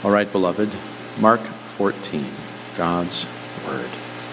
All right, beloved, Mark 14, God's Word.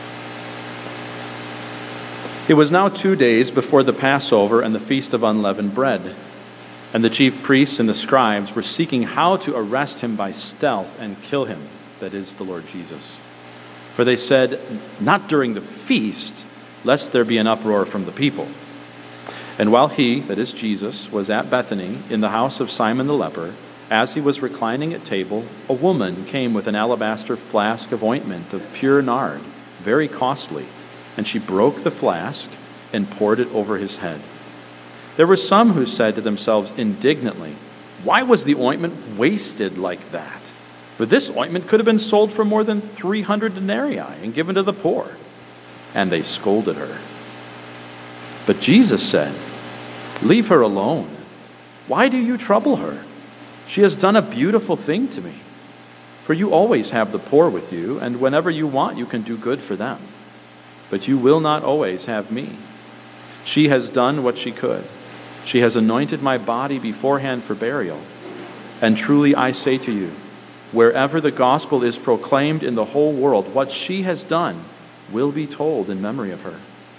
It was now 2 days before the Passover and the Feast of Unleavened Bread, and the chief priests and the scribes were seeking how to arrest him by stealth and kill him, that is, the Lord Jesus. For they said, "Not during the feast, lest there be an uproar from the people." And while he, that is Jesus, was at Bethany in the house of Simon the leper, as he was reclining at table, a woman came with an alabaster flask of ointment of pure nard, very costly, and she broke the flask and poured it over his head. There were some who said to themselves indignantly, "Why was the ointment wasted like that? For this ointment could have been sold for more than 300 denarii and given to the poor." And they scolded her. But Jesus said, "Leave her alone. Why do you trouble her? She has done a beautiful thing to me. For you always have the poor with you, and whenever you want, you can do good for them. But you will not always have me. She has done what she could. She has anointed my body beforehand for burial. And truly I say to you, wherever the gospel is proclaimed in the whole world, what she has done will be told in memory of her."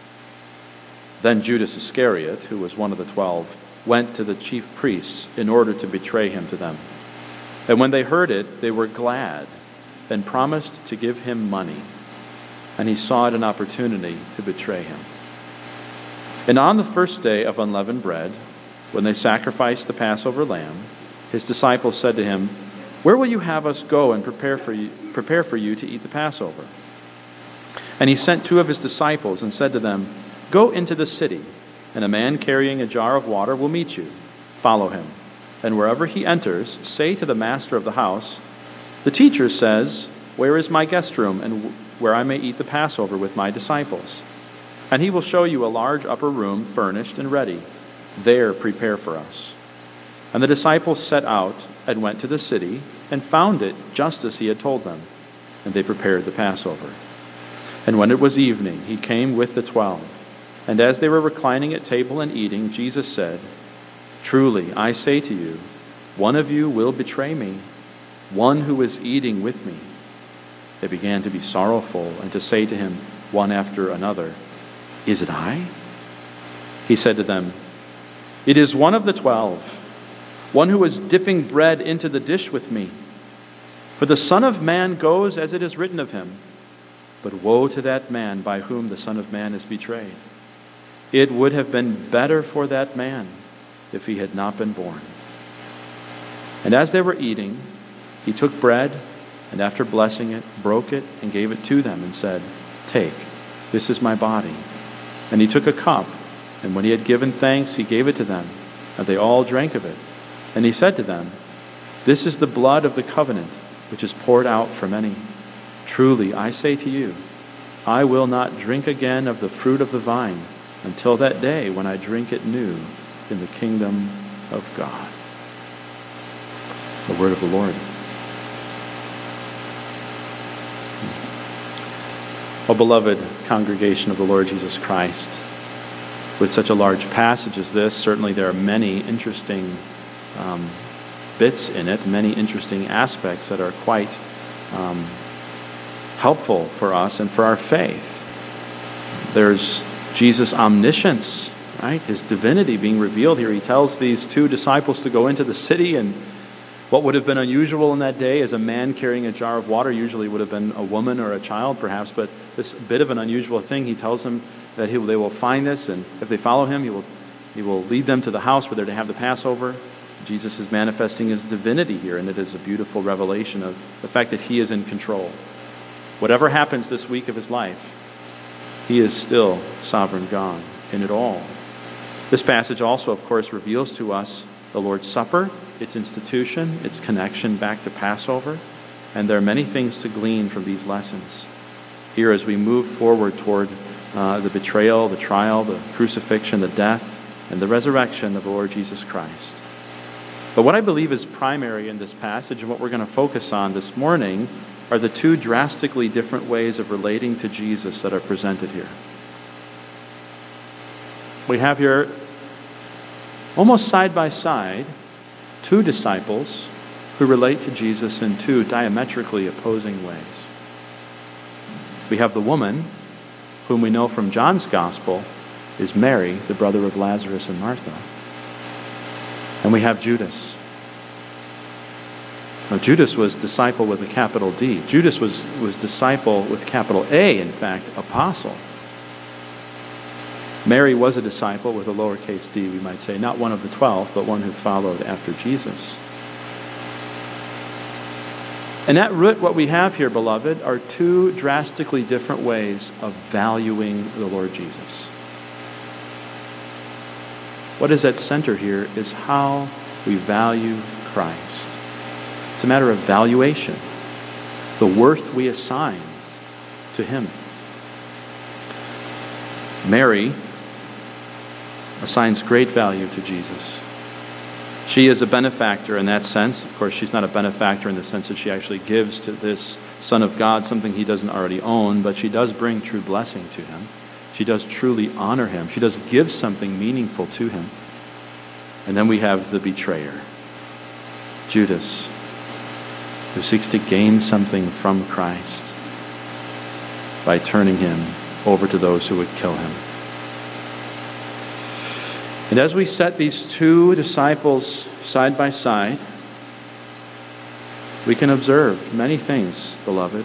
Then Judas Iscariot, who was one of the 12, went to the chief priests in order to betray him to them. And when they heard it, they were glad and promised to give him money. And he sought an opportunity to betray him. And on the first day of unleavened bread, when they sacrificed the Passover lamb, his disciples said to him, "Where will you have us go and prepare for you to eat the Passover?" And he sent 2 of his disciples and said to them, "Go into the city, and a man carrying a jar of water will meet you. Follow him. And wherever he enters, say to the master of the house, 'The teacher says, where is my guest room, and where I may eat the Passover with my disciples?' And he will show you a large upper room furnished and ready. There prepare for us." And the disciples set out and went to the city and found it just as he had told them. And they prepared the Passover. And when it was evening, he came with the 12. And as they were reclining at table and eating, Jesus said, "Truly, I say to you, one of you will betray me, one who is eating with me." They began to be sorrowful and to say to him one after another, "Is it I?" He said to them, "It is one of the 12, one who is dipping bread into the dish with me. For the Son of Man goes as it is written of him, but woe to that man by whom the Son of Man is betrayed. It would have been better for that man if he had not been born." And as they were eating, he took bread, and after blessing it, broke it and gave it to them and said, "Take, this is my body." And he took a cup, and when he had given thanks, he gave it to them, and they all drank of it. And he said to them, "This is the blood of the covenant, which is poured out for many. Truly, I say to you, I will not drink again of the fruit of the vine until that day when I drink it new in the kingdom of God." The word of the Lord. O beloved congregation of the Lord Jesus Christ, with such a large passage as this, certainly there are many interesting bits in it, many interesting aspects that are quite helpful for us and for our faith. There's Jesus' omniscience, right? His divinity being revealed here. He tells these 2 disciples to go into the city, and what would have been unusual in that day is a man carrying a jar of water. Usually would have been a woman or a child perhaps, but this bit of an unusual thing. He tells them that they will find this, and if they follow him, he will lead them to the house where they're to have the Passover. Jesus is manifesting his divinity here, and it is a beautiful revelation of the fact that he is in control. Whatever happens this week of his life, he is still sovereign God in it all. This passage also, of course, reveals to us the Lord's Supper, its institution, its connection back to Passover, and there are many things to glean from these lessons. Here, as we move forward toward the betrayal, the trial, the crucifixion, the death, and the resurrection of the Lord Jesus Christ. But what I believe is primary in this passage, and what we're going to focus on this morning, are the 2 drastically different ways of relating to Jesus that are presented here. We have here, almost side by side, 2 disciples who relate to Jesus in two diametrically opposing ways. We have the woman, whom we know from John's Gospel is Mary, the brother of Lazarus and Martha. And we have Judas. Now, Judas was disciple with a capital D. Judas was disciple with capital A, in fact, apostle. Mary was a disciple with a lowercase d, we might say, not one of the 12, but one who followed after Jesus. And at root, what we have here, beloved, are two drastically different ways of valuing the Lord Jesus. What is at center here is how we value Christ. It's a matter of valuation, the worth we assign to him. Mary assigns great value to Jesus. She is a benefactor in that sense. Of course, she's not a benefactor in the sense that she actually gives to this Son of God something he doesn't already own, but she does bring true blessing to him. She does truly honor him. She does give something meaningful to him. And then we have the betrayer, Judas, who seeks to gain something from Christ by turning him over to those who would kill him. And as we set these two disciples side by side, we can observe many things, beloved,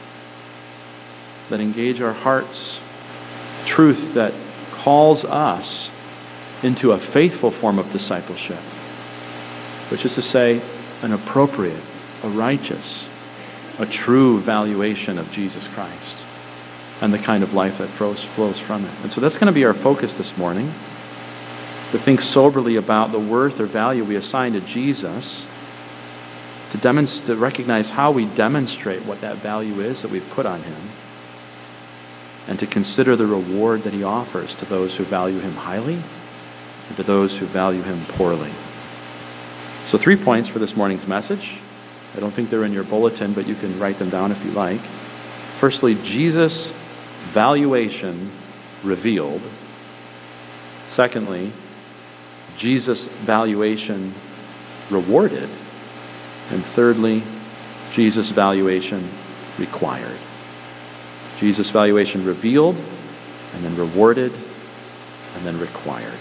that engage our hearts, truth that calls us into a faithful form of discipleship, which is to say, an appropriate, a righteous, a true valuation of Jesus Christ and the kind of life that flows from it. And so that's going to be our focus this morning, to think soberly about the worth or value we assign to Jesus, to recognize how we demonstrate what that value is that we've put on him, and to consider the reward that he offers to those who value him highly and to those who value him poorly. So 3 points for this morning's message. I don't think they're in your bulletin, but you can write them down if you like. Firstly, Jesus' valuation revealed. Secondly, Jesus' valuation rewarded. And thirdly, Jesus' valuation required. Jesus' valuation revealed, and then rewarded, and then required.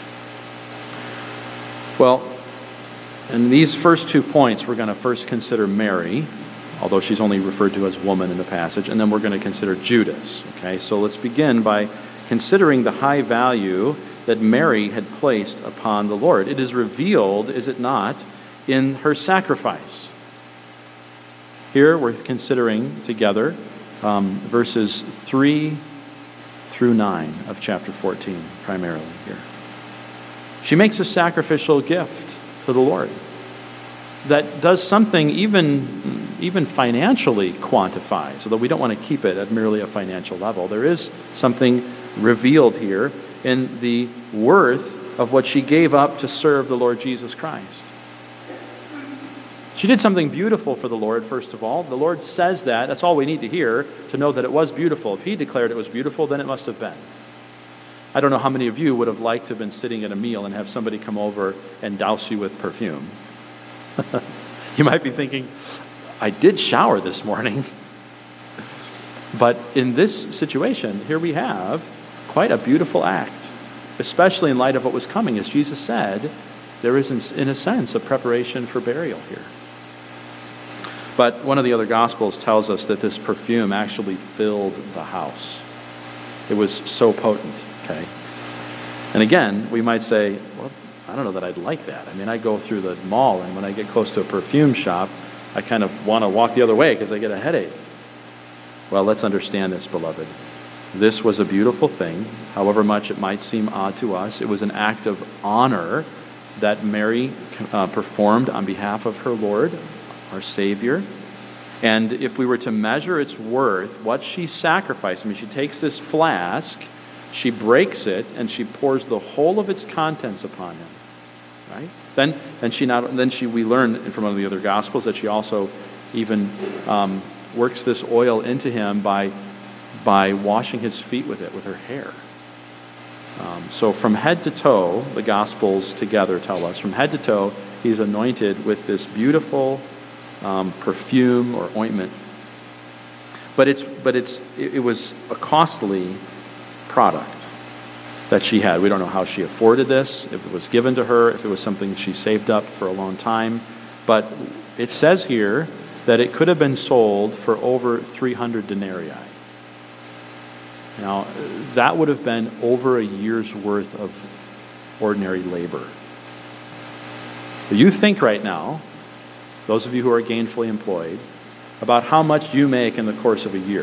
Well, in these first 2 points, we're going to first consider Mary, although she's only referred to as woman in the passage, and then we're going to consider Judas. Okay, so let's begin by considering the high value that Mary had placed upon the Lord. It is revealed, is it not, in her sacrifice. Here we're considering together verses 3 through 9 of chapter 14, primarily here. She makes a sacrificial gift to the Lord that does something even financially quantifies, although we don't want to keep it at merely a financial level. There is something revealed here in the worth of what she gave up to serve the Lord Jesus Christ. She did something beautiful for the Lord, first of all. The Lord says that. That's all we need to hear to know that it was beautiful. If he declared it was beautiful, then it must have been. I don't know how many of you would have liked to have been sitting at a meal and have somebody come over and douse you with perfume. You might be thinking, I did shower this morning. But in this situation, here we have quite a beautiful act, especially in light of what was coming. As Jesus said, there is, in a sense, a preparation for burial here. But one of the other Gospels tells us that this perfume actually filled the house. It was so potent, okay? And again, we might say, well, I don't know that I'd like that. I mean, I go through the mall, and when I get close to a perfume shop, I kind of want to walk the other way because I get a headache. Well, let's understand this, beloved. This was a beautiful thing, however much it might seem odd to us. It was an act of honor that Mary performed on behalf of her Lord, our Savior. And if we were to measure its worth, what she sacrificed, I mean, she takes this flask, she breaks it, and she pours the whole of its contents upon him. Right? We learn from one of the other Gospels that she also even works this oil into him by washing his feet with it, with her hair. So from head to toe, the Gospels together tell us, from head to toe, he's anointed with this beautiful perfume or ointment. But it was a costly product that she had. We don't know how she afforded this, if it was given to her, if it was something she saved up for a long time. But it says here that it could have been sold for over 300 denarii. Now, that would have been over a year's worth of ordinary labor. But you think right now, those of you who are gainfully employed, about how much you make in the course of a year.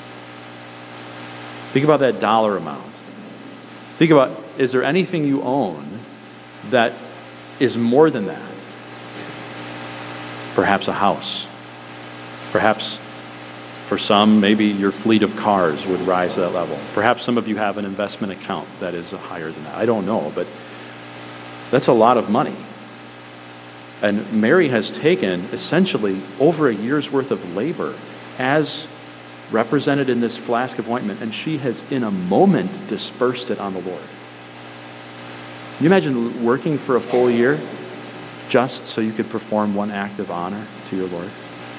Think about that dollar amount. Think about, is there anything you own that is more than that? Perhaps a house. Perhaps for some, maybe your fleet of cars would rise to that level. Perhaps some of you have an investment account that is higher than that. I don't know, but that's a lot of money. And Mary has taken essentially over a year's worth of labor as represented in this flask of ointment, and she has in a moment dispersed it on the Lord. Can you imagine working for a full year just so you could perform one act of honor to your Lord?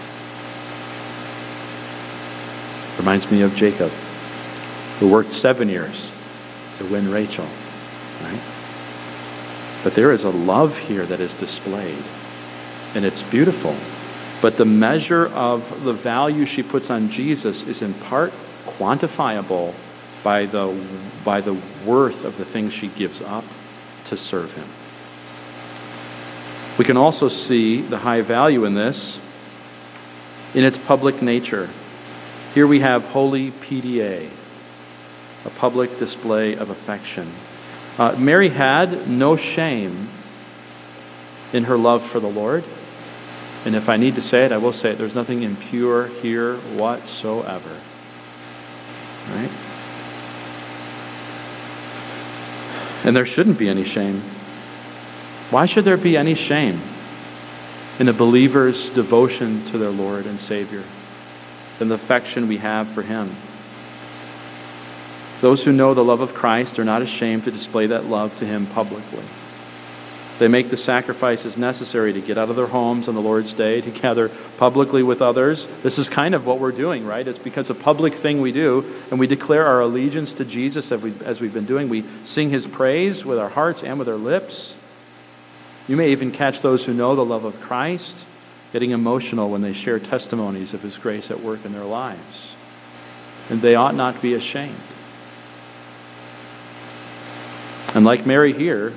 Reminds me of Jacob, who worked 7 years to win Rachel, right? But there is a love here that is displayed, and it's beautiful. But the measure of the value she puts on Jesus is in part quantifiable by the worth of the things she gives up to serve him. We can also see the high value in this in its public nature. Here we have holy PDA, a public display of affection. Mary had no shame in her love for the Lord. And if I need to say it, I will say it. There's nothing impure here whatsoever. Right? And there shouldn't be any shame. Why should there be any shame in a believer's devotion to their Lord and Savior and the affection we have for him? Those who know the love of Christ are not ashamed to display that love to him publicly. They make the sacrifices necessary to get out of their homes on the Lord's Day, to gather publicly with others. This is kind of what we're doing, right? It's because a public thing we do, and we declare our allegiance to Jesus as we've been doing. We sing his praise with our hearts and with our lips. You may even catch those who know the love of Christ getting emotional when they share testimonies of his grace at work in their lives. And they ought not be ashamed. And like Mary here,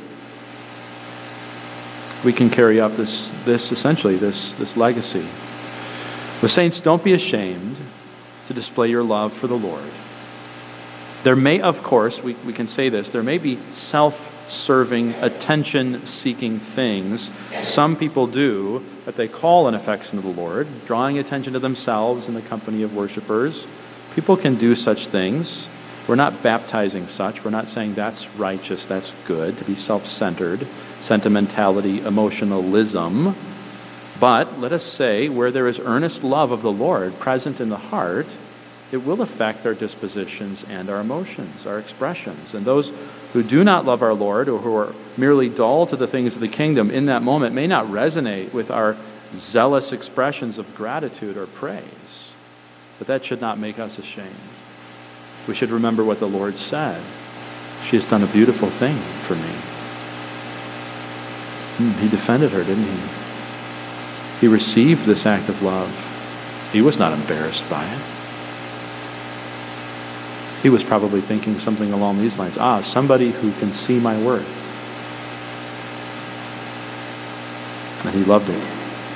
we can carry up this legacy. The saints, don't be ashamed to display your love for the Lord. There may, of course, we can say this, there may be self-serving, attention-seeking things some people do that they call an affection of the Lord, drawing attention to themselves in the company of worshipers. People can do such things. We're not baptizing such. We're not saying that's righteous, that's good, to be self-centered, sentimentality, emotionalism. But let us say, where there is earnest love of the Lord present in the heart, it will affect our dispositions and our emotions, our expressions. And those who do not love our Lord, or who are merely dull to the things of the kingdom in that moment, may not resonate with our zealous expressions of gratitude or praise. But that should not make us ashamed. We should remember what the Lord said. She has done a beautiful thing for me. He defended her, didn't he? He received this act of love. He was not embarrassed by it. He was probably thinking something along these lines. Somebody who can see my worth. And he loved it.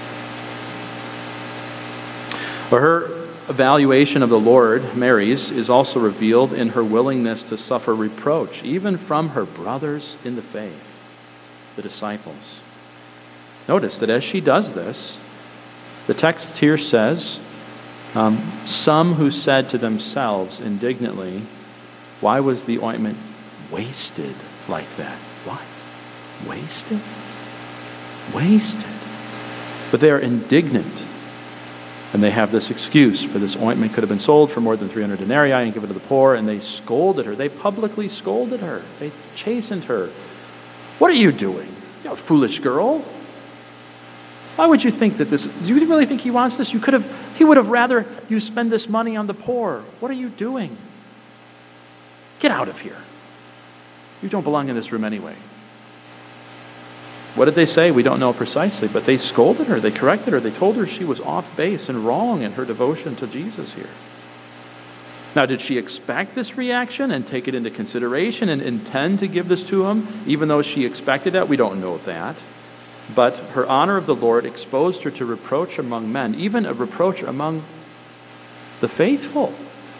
But her evaluation of the Lord, Mary's, is also revealed in her willingness to suffer reproach, even from her brothers in the faith, the disciples. Notice that as she does this, the text here says, some who said to themselves indignantly, why was the ointment wasted like that? What? Wasted? Wasted. But they are indignant. And they have this excuse for this ointment could have been sold for more than 300 denarii and given to the poor, and they scolded her. They publicly scolded her. They chastened her. What are you doing, you foolish girl? Why would you think that this, do you really think he wants this? He would have rather you spend this money on the poor. What are you doing? Get out of here. You don't belong in this room anyway. What did they say? We don't know precisely, but they scolded her, they corrected her, they told her she was off base and wrong in her devotion to Jesus here. Now, did she expect this reaction and take it into consideration and intend to give this to him, even though she expected that? We don't know that. But her honor of the Lord exposed her to reproach among men, even a reproach among the faithful.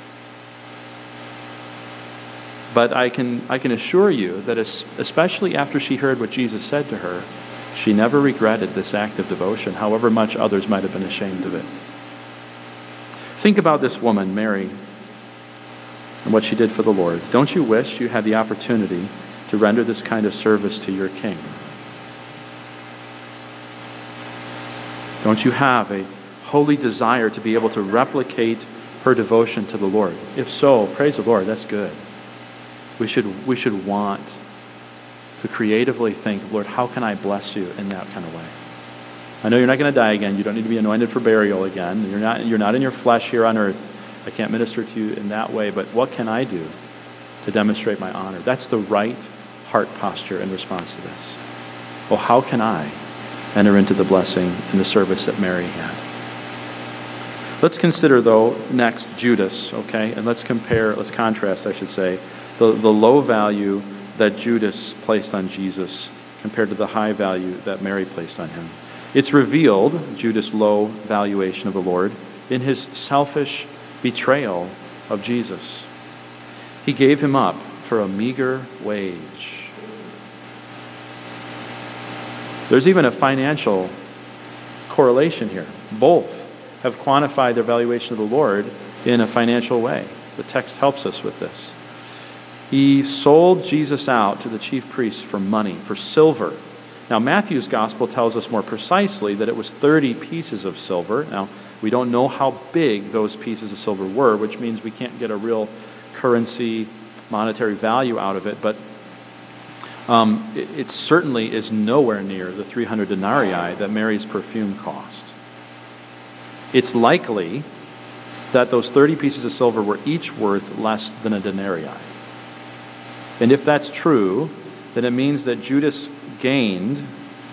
But I can assure you that especially after she heard what Jesus said to her, she never regretted this act of devotion, however much others might have been ashamed of it. Think about this woman, Mary, and what she did for the Lord. Don't you wish you had the opportunity to render this kind of service to your King? Don't you have a holy desire to be able to replicate her devotion to the Lord? If so, praise the Lord, that's good. We should want to creatively think, Lord, how can I bless you in that kind of way? I know you're not going to die again. You don't need to be anointed for burial again. You're not in your flesh here on earth. I can't minister to you in that way, but what can I do to demonstrate my honor? That's the right heart posture in response to this. Well, how can I enter into the blessing and the service that Mary had? Let's consider, though, next Judas, okay? And let's contrast, I should say, the low value that Judas placed on Jesus compared to the high value that Mary placed on him. It's revealed, Judas' low valuation of the Lord, in his selfish betrayal of Jesus. He gave him up for a meager wage. There's even a financial correlation here. Both have quantified their valuation of the Lord in a financial way. The text helps us with this. He sold Jesus out to the chief priests for money, for silver. Now, Matthew's gospel tells us more precisely that it was 30 pieces of silver. Now, we don't know how big those pieces of silver were, which means we can't get a real currency, monetary value out of it, but it certainly is nowhere near the 300 denarii that Mary's perfume cost. It's likely that those 30 pieces of silver were each worth less than a denarii. And if that's true, then it means that Judas gained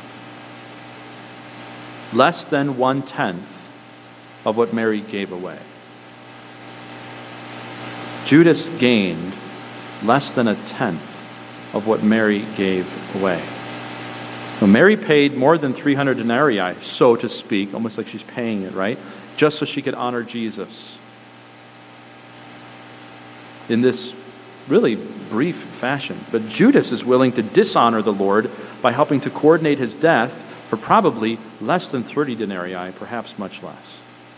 less than 1/10 of what Mary gave away. Judas gained less than 1/10 of what Mary gave away. Now, Mary paid more than 300 denarii, so to speak, almost like she's paying it, right? Just so she could honor Jesus. In this really brief fashion. But Judas is willing to dishonor the Lord by helping to coordinate his death for probably less than 30 denarii, perhaps much less.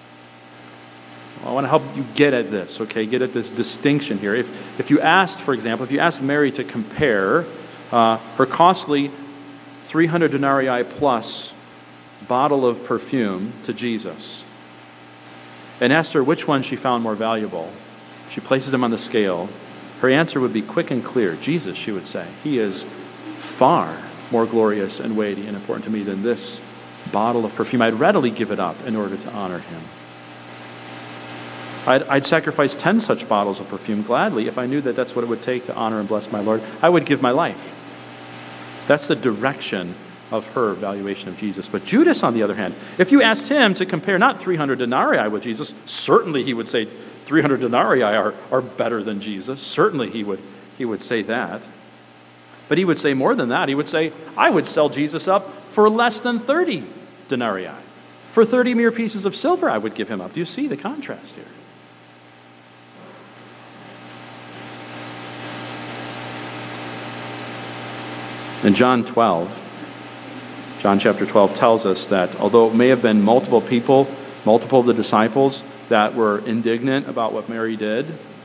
I want to help you get at this, okay? Get at this distinction here. If you asked, for example, if you asked Mary to compare her costly 300 denarii plus bottle of perfume to Jesus, and asked her which one she found more valuable, she places them on the scale. Her answer would be quick and clear. Jesus, she would say. He is far more glorious and weighty and important to me than this bottle of perfume. I'd readily give it up in order to honor him. I'd sacrifice 10 such bottles of perfume gladly if I knew that that's what it would take to honor and bless my Lord. I would give my life. That's the direction of her valuation of Jesus. But Judas, on the other hand, if you asked him to compare not 300 denarii with Jesus, certainly he would say 300 denarii are better than Jesus. Certainly he would say that. But he would say more than that. He would say, I would sell Jesus up for less than 30 denarii. For 30 mere pieces of silver, I would give him up. Do you see the contrast here? In John chapter 12 tells us that although it may have been multiple of the disciples that were indignant about what Mary did,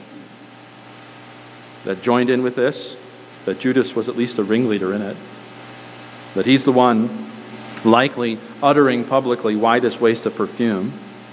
that joined in with this, that Judas was at least a ringleader in it, that he's the one likely uttering publicly, why this waste of perfume?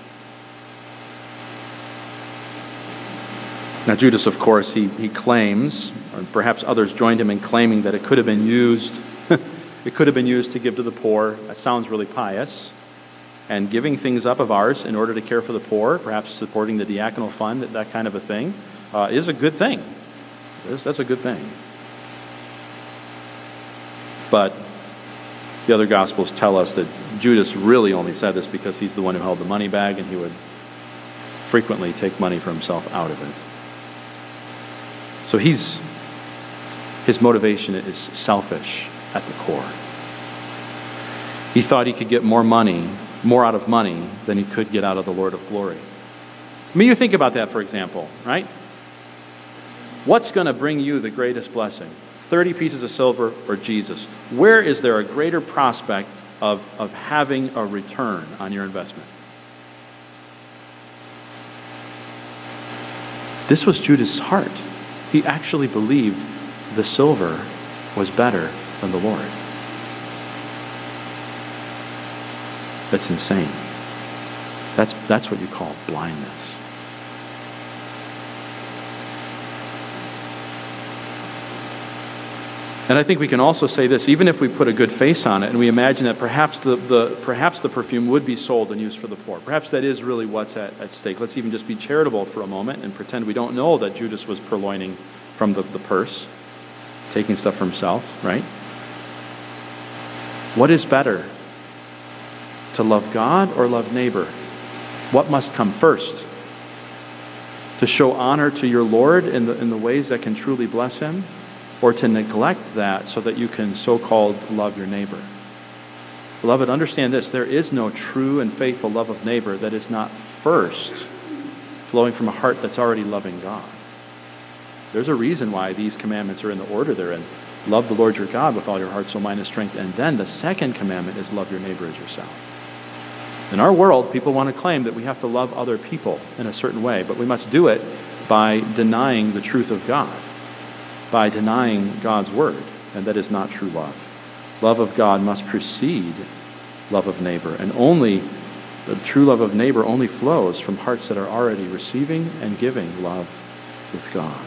Now Judas, of course, he claims, or perhaps others joined him in claiming that it could have been used It could have been used to give to the poor. That sounds really pious. And giving things up of ours in order to care for the poor, perhaps supporting the diaconal fund, that kind of a thing, is a good thing. That's a good thing. But the other Gospels tell us that Judas really only said this because he's the one who held the money bag, and he would frequently take money for himself out of it. So his motivation is selfish at the core. He thought he could get more out of money than he could get out of the Lord of glory. I mean, you think about that, for example, right? What's going to bring you the greatest blessing? 30 pieces of silver or Jesus? Where is there a greater prospect of having a return on your investment? This was Judas' heart. He actually believed the silver was better than the Lord. That's insane. That's what you call blindness. And I think we can also say this, even if we put a good face on it and we imagine that perhaps the perfume would be sold and used for the poor. Perhaps that is really what's at stake. Let's even just be charitable for a moment and pretend we don't know that Judas was purloining from the purse, taking stuff for himself, right? What is better? To love God or love neighbor? What must come first? To show honor to your Lord in the ways that can truly bless him? Or to neglect that so that you can so-called love your neighbor? Beloved, understand this. There is no true and faithful love of neighbor that is not first flowing from a heart that's already loving God. There's a reason why these commandments are in the order they're in. Love the Lord your God with all your heart, soul, mind, and strength. And then the second commandment is love your neighbor as yourself. In our world, people want to claim that we have to love other people in a certain way, but we must do it by denying the truth of God, by denying God's word, and that is not true love. Love of God must precede love of neighbor, and the true love of neighbor only flows from hearts that are already receiving and giving love with God.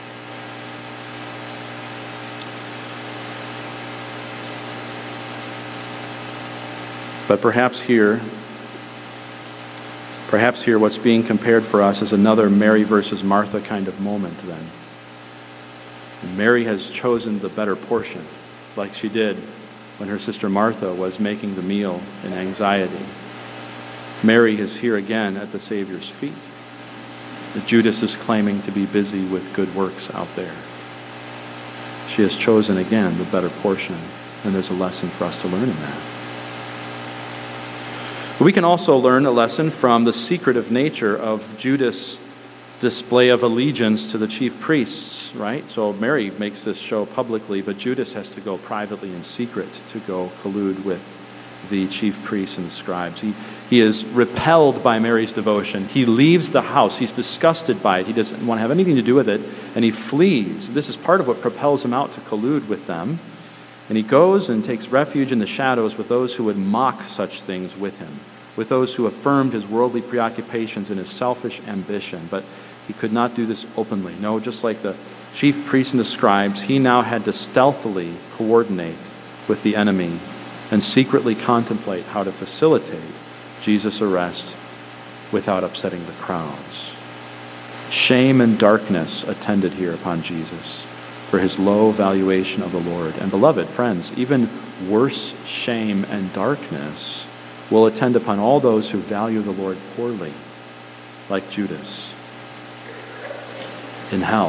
But perhaps here what's being compared for us is another Mary versus Martha kind of moment then. And Mary has chosen the better portion, like she did when her sister Martha was making the meal in anxiety. Mary is here again at the Savior's feet. But Judas is claiming to be busy with good works out there. She has chosen again the better portion, and there's a lesson for us to learn in that. We can also learn a lesson from the secretive nature of Judas' display of allegiance to the chief priests, right? So Mary makes this show publicly, but Judas has to go privately in secret to go collude with the chief priests and the scribes. He is repelled by Mary's devotion. He leaves the house. He's disgusted by it. He doesn't want to have anything to do with it, and he flees. This is part of what propels him out to collude with them. And he goes and takes refuge in the shadows with those who would mock such things with him, with those who affirmed his worldly preoccupations and his selfish ambition. But he could not do this openly. No, just like the chief priests and the scribes, he now had to stealthily coordinate with the enemy and secretly contemplate how to facilitate Jesus' arrest without upsetting the crowds. Shame and darkness attended here upon Jesus for his low valuation of the Lord. And beloved friends, even worse shame and darkness will attend upon all those who value the Lord poorly, like Judas, in hell.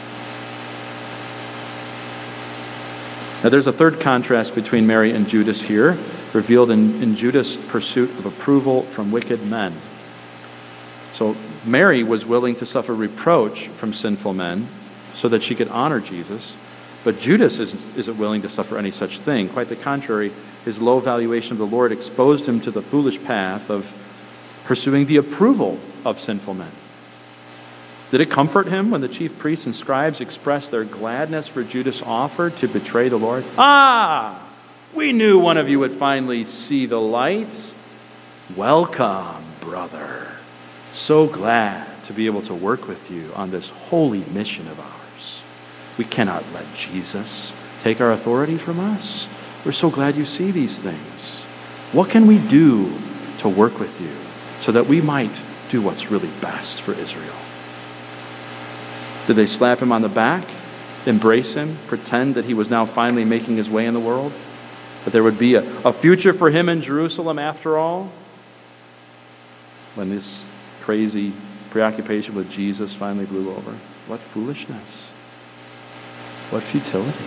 Now there's a third contrast between Mary and Judas here, revealed in Judas' pursuit of approval from wicked men. So Mary was willing to suffer reproach from sinful men so that she could honor Jesus, but Judas isn't willing to suffer any such thing. Quite the contrary, his low valuation of the Lord exposed him to the foolish path of pursuing the approval of sinful men. Did it comfort him when the chief priests and scribes expressed their gladness for Judas' offer to betray the Lord? Ah, we knew one of you would finally see the light. Welcome, brother. So glad to be able to work with you on this holy mission of ours. We cannot let Jesus take our authority from us. We're so glad you see these things. What can we do to work with you so that we might do what's really best for Israel? Did they slap him on the back, embrace him, pretend that he was now finally making his way in the world? That there would be a future for him in Jerusalem after all? When this crazy preoccupation with Jesus finally blew over. What foolishness. What futility.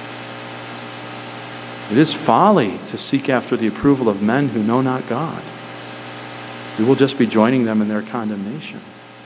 It is folly to seek after the approval of men who know not God. We will just be joining them in their condemnation.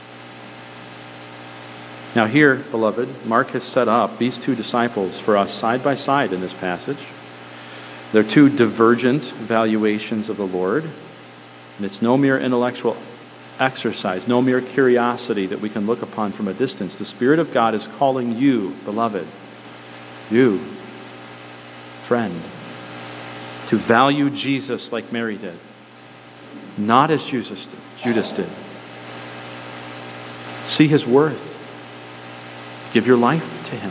Now here, beloved, Mark has set up these two disciples for us side by side in this passage. They're two divergent valuations of the Lord. And it's no mere intellectual exercise, no mere curiosity that we can look upon from a distance. The Spirit of God is calling you, beloved, you, friend, to value Jesus like Mary did, not as Judas did. See his worth. Give your life to him.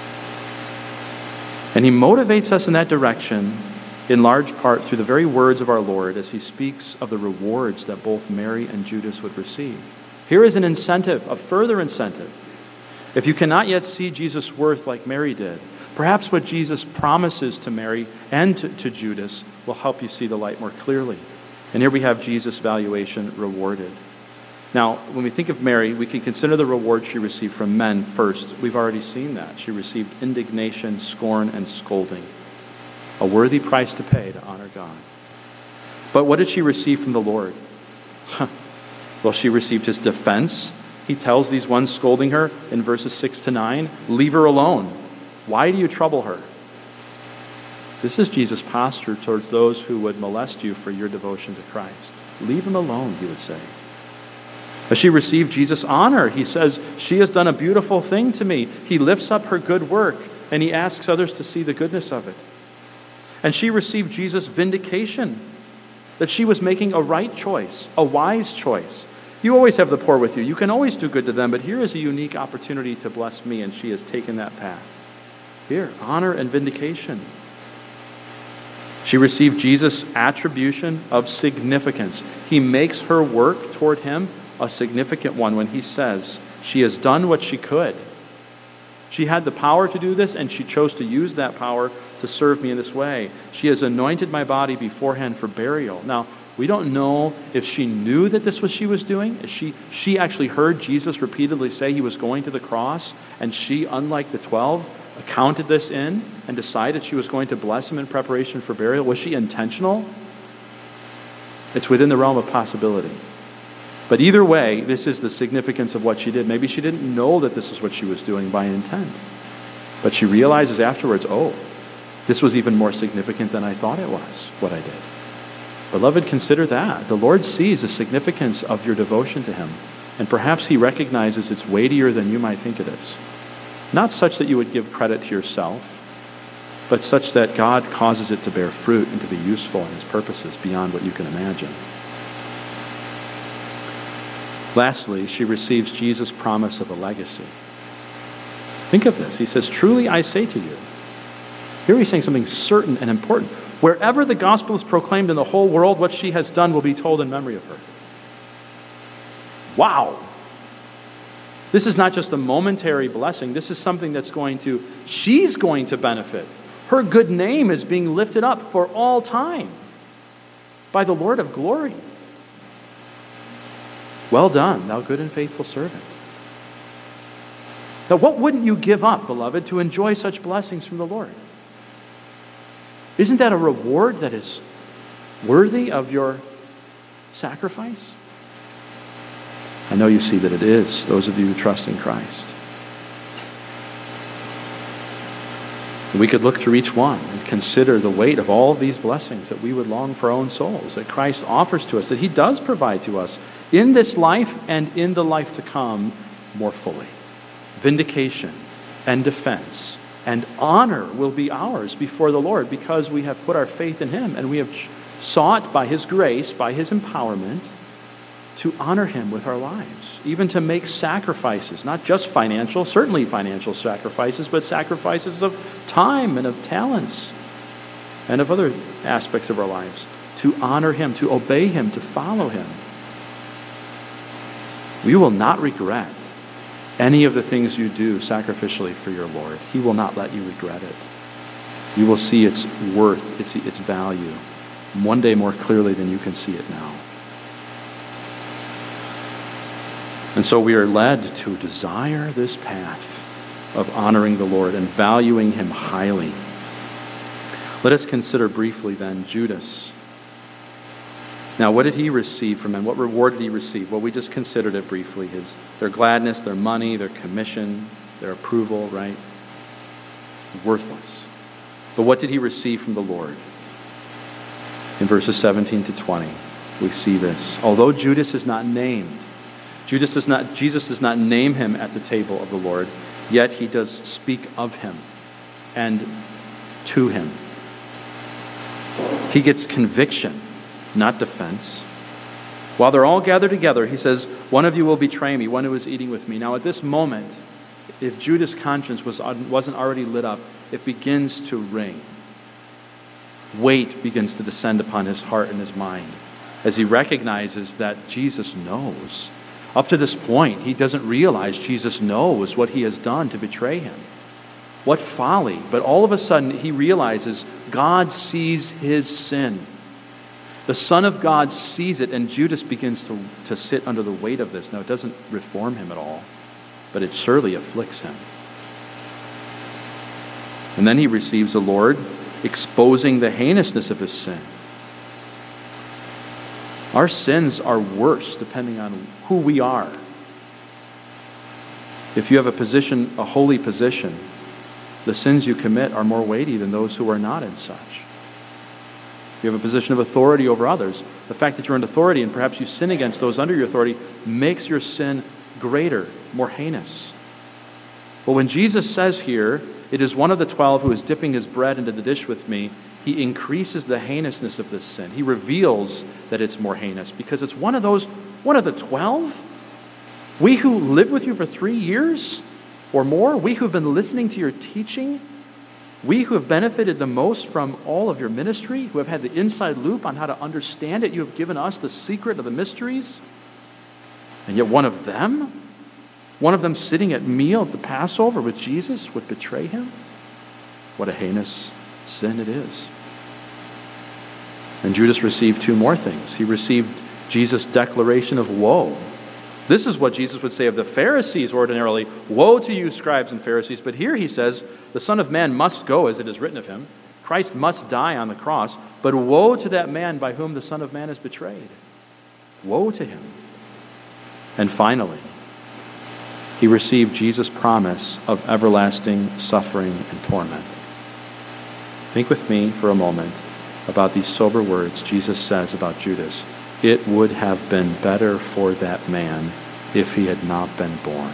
And he motivates us in that direction in large part through the very words of our Lord as he speaks of the rewards that both Mary and Judas would receive. Here is an incentive, a further incentive. If you cannot yet see Jesus' worth like Mary did, perhaps what Jesus promises to Mary and to Judas will help you see the light more clearly. And here we have Jesus' valuation rewarded. Now, when we think of Mary, we can consider the reward she received from men first. We've already seen that. She received indignation, scorn, and scolding. A worthy price to pay to honor God. But what did she receive from the Lord? Well, she received his defense. He tells these ones scolding her in verses 6 to 9, leave her alone. Why do you trouble her? This is Jesus' posture towards those who would molest you for your devotion to Christ. Leave him alone, he would say. But she received Jesus' honor. He says, she has done a beautiful thing to me. He lifts up her good work, and he asks others to see the goodness of it. And she received Jesus' vindication, that she was making a right choice, a wise choice. You always have the poor with you. You can always do good to them, but here is a unique opportunity to bless me, and she has taken that path. Here, honor and vindication. She received Jesus' attribution of significance. He makes her work toward him a significant one when he says, she has done what she could. She had the power to do this, and she chose to use that power to serve me in this way. She has anointed my body beforehand for burial. Now, we don't know if she knew that this was she was doing. She actually heard Jesus repeatedly say he was going to the cross, and she, unlike the 12, accounted this in and decided she was going to bless him in preparation for burial. Was she intentional? It's within the realm of possibility. But either way, this is the significance of what she did. Maybe she didn't know that this is what she was doing by intent. But she realizes afterwards, oh, this was even more significant than I thought it was, what I did. Beloved, consider that. The Lord sees the significance of your devotion to him, and perhaps he recognizes it's weightier than you might think it is. Not such that you would give credit to yourself, but such that God causes it to bear fruit and to be useful in his purposes beyond what you can imagine. Lastly, she receives Jesus' promise of a legacy. Think of this. He says, truly I say to you. Here he's saying something certain and important. Wherever the gospel is proclaimed in the whole world, what she has done will be told in memory of her. Wow. This is not just a momentary blessing. This is something she's going to benefit. Her good name is being lifted up for all time by the Lord of glory. Well done, thou good and faithful servant. Now, what wouldn't you give up, beloved, to enjoy such blessings from the Lord? Isn't that a reward that is worthy of your sacrifice? I know you see that it is, those of you who trust in Christ. We could look through each one and consider the weight of all these blessings that we would long for our own souls, that Christ offers to us, that he does provide to us in this life and in the life to come more fully. Vindication and defense and honor will be ours before the Lord because we have put our faith in him and we have sought by his grace, by his empowerment, to honor him with our lives, even to make sacrifices, not just financial, certainly financial sacrifices, but sacrifices of time and of talents and of other aspects of our lives, to honor him, to obey him, to follow him. You will not regret any of the things you do sacrificially for your Lord. He will not let you regret it. You will see its worth, its value, one day more clearly than you can see it now. And so we are led to desire this path of honoring the Lord and valuing him highly. Let us consider briefly then Judas. Now, what did he receive from him? What reward did he receive? Well, we just considered it briefly. Their gladness, their money, their commission, their approval, right? Worthless. But what did he receive from the Lord? In verses 17 to 20, we see this. Although Judas is not named, Jesus does not name him at the table of the Lord, yet he does speak of him and to him. He gets conviction, not defense. While they're all gathered together, he says, one of you will betray me, one who is eating with me. Now at this moment, if Judas' conscience wasn't already lit up, it begins to ring. Weight begins to descend upon his heart and his mind as he recognizes that Jesus knows. Up to this point, he doesn't realize Jesus knows what he has done to betray him. What folly. But all of a sudden, he realizes God sees his sin. The Son of God sees it, and Judas begins to sit under the weight of this. Now, it doesn't reform him at all, but it surely afflicts him. And then he receives the Lord exposing the heinousness of his sin. Our sins are worse depending on who we are. If you have a holy position, the sins you commit are more weighty than those who are not in such. If you have a position of authority over others, the fact that you're in authority and perhaps you sin against those under your authority makes your sin greater, more heinous. Well, when Jesus says here, it is one of the 12 who is dipping his bread into the dish with me, he increases the heinousness of this sin. He reveals that it's more heinous because it's one of the 12? We who lived with you for 3 years or more, we who have been listening to your teaching, we who have benefited the most from all of your ministry, who have had the inside loop on how to understand it, you have given us the secret of the mysteries. And yet one of them sitting at meal at the Passover with Jesus would betray him? What a heinous sin it is. And Judas received 2 more things. He received Jesus' declaration of woe. This is what Jesus would say of the Pharisees ordinarily. Woe to you, scribes and Pharisees. But here he says, the Son of Man must go as it is written of him. Christ must die on the cross. But woe to that man by whom the Son of Man is betrayed. Woe to him. And finally, he received Jesus' promise of everlasting suffering and torment. Think with me for a moment about these sober words Jesus says about Judas. It would have been better for that man if he had not been born.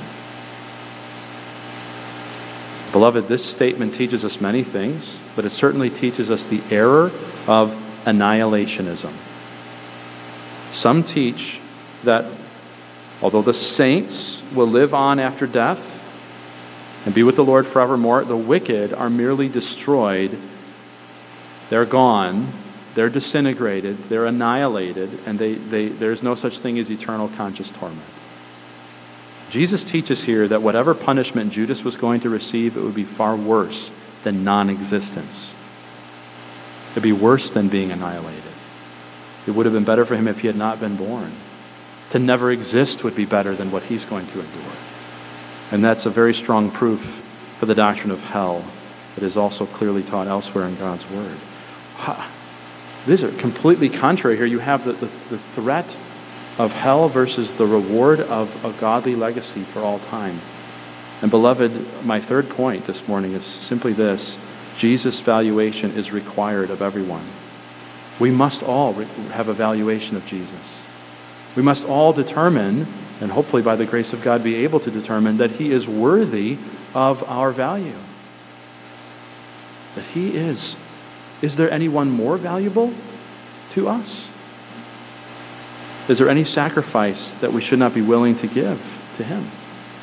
Beloved, this statement teaches us many things, but it certainly teaches us the error of annihilationism. Some teach that although the saints will live on after death and be with the Lord forevermore, the wicked are merely destroyed. They're gone, they're disintegrated, they're annihilated, and there's no such thing as eternal conscious torment. Jesus teaches here that whatever punishment Judas was going to receive, it would be far worse than non-existence. It would be worse than being annihilated. It would have been better for him if he had not been born. To never exist would be better than what he's going to endure. And that's a very strong proof for the doctrine of hell that is also clearly taught elsewhere in God's Word. These are completely contrary here. You have the threat of hell versus the reward of a godly legacy for all time. And beloved, my third point this morning is simply this. Jesus' valuation is required of everyone. We must all have a valuation of Jesus. We must all determine, and hopefully by the grace of God be able to determine, that he is worthy of our value. That he is. Is there anyone more valuable to us? Is there any sacrifice that we should not be willing to give to him?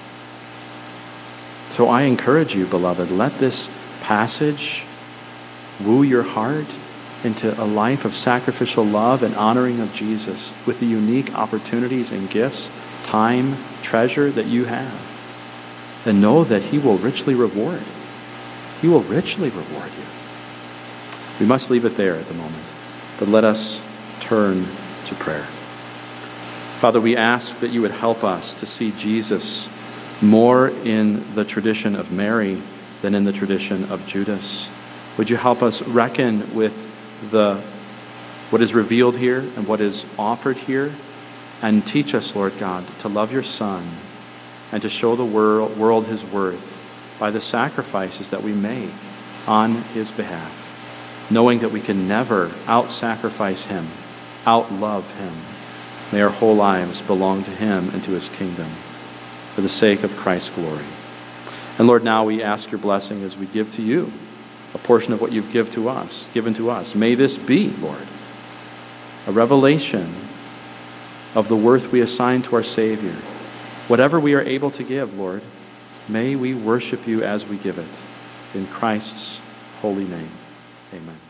So I encourage you, beloved, let this passage woo your heart into a life of sacrificial love and honoring of Jesus with the unique opportunities and gifts, time, treasure that you have. And know that he will richly reward. He will richly reward you. We must leave it there at the moment, but let us turn to prayer. Father, we ask that you would help us to see Jesus more in the tradition of Mary than in the tradition of Judas. Would you help us reckon with what is revealed here and what is offered here, and teach us, Lord God, to love your Son and to show the world his worth by the sacrifices that we make on his behalf, knowing that we can never out-sacrifice him, out-love him. May our whole lives belong to him and to his kingdom for the sake of Christ's glory. And Lord, now we ask your blessing as we give to you a portion of what you've given to us. May this be, Lord, a revelation of the worth we assign to our Savior. Whatever we are able to give, Lord, may we worship you as we give it. In Christ's holy name, amen.